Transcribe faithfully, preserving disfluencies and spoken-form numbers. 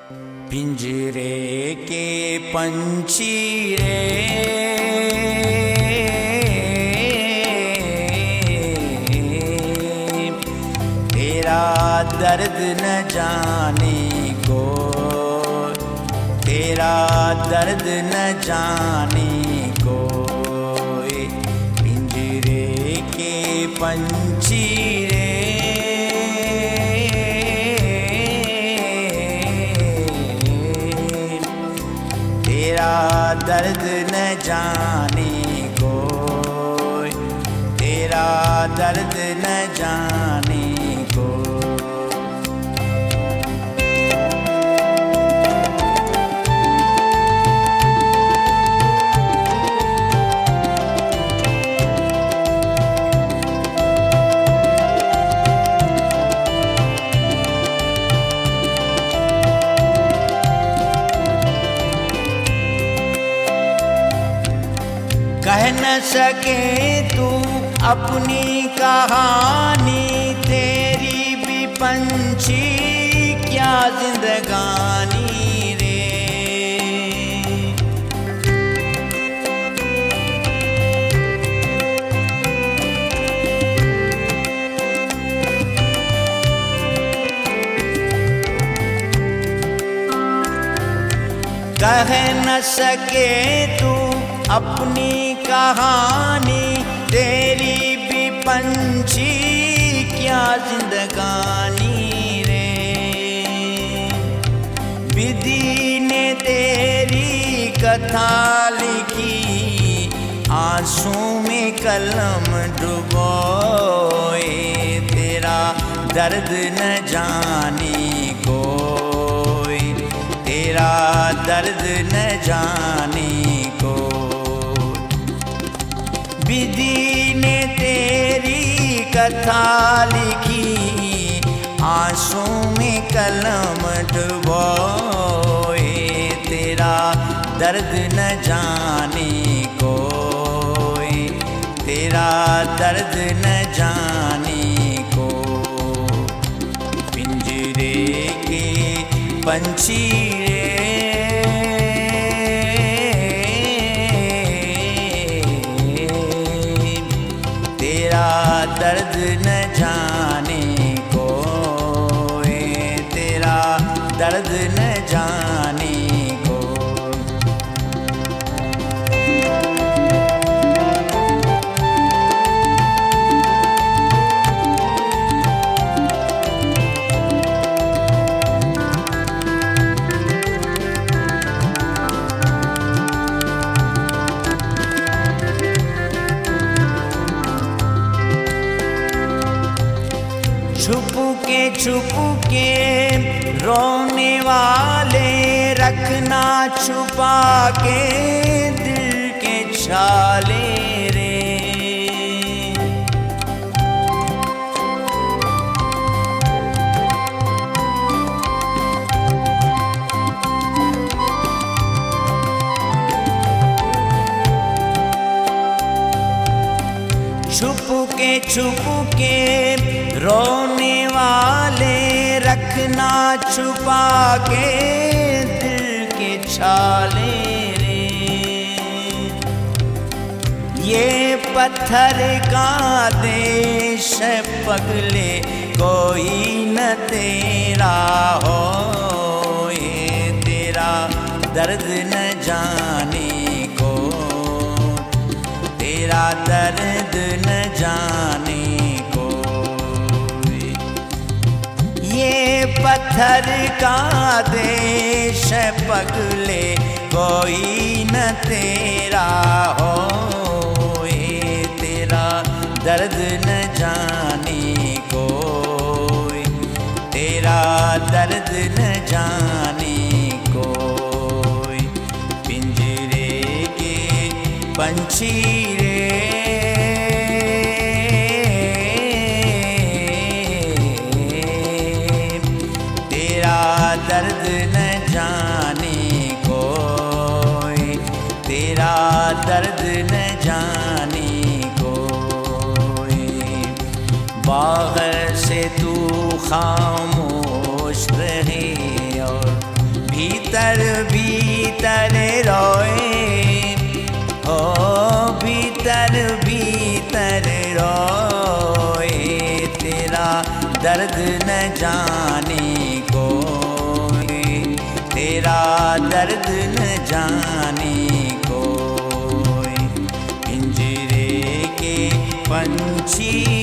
पिंजरे के पंछी रे तेरा दर्द न जाने को, तेरा दर्द न जाने को। पिंजरे के पंछी रे तेरा दर्द न जाने को, तेरा दर्द न जाने को। कह न सके तू अपनी कहानी, तेरी भी पंछी क्या जिंदगानी रे। कह न सके तू अपनी कहानी, तेरी भी पंछी क्या जिंदगानी रे। विधि ने तेरी कथा लिखी, आंसू में कलम डुबोए, तेरा दर्द न जाने को, तेरा दर्द न जाने को। विधि ने तेरी कथा लिखी, आंसू में कलम डुबोए, तेरा दर्द न जाने को, तेरा दर्द न जाने को। पिंजरे के पंछी दर्द न जाने को, तेरा दर्द न जाने को। छुप के छुप के रोने वाले, रखना छुपा के दिल के छाले रे। छुप के छुप के रोने वाले, रखना छुपा के दिल के छाले रे। ये पत्थर का देश है पगले, कोई न तेरा हो, ये तेरा दर्द न जाने को, तेरा दर्द न जाने को। ये पत्थर का देश है पगले, कोई न तेरा हो, ये तेरा दर्द न जाने को, तेरा दर्द न जाने को। पिंजरे के पंछी रे दर्द न जाने को, तेरा दर्द न जाने को। बाहर से तू खामोश रहे और भीतर भीतर रोए, हो भीतर भीतर रोए, तेरा दर्द न जाने कोई, तेरा दर्द न जाने कोई। पिंजरे के पंछी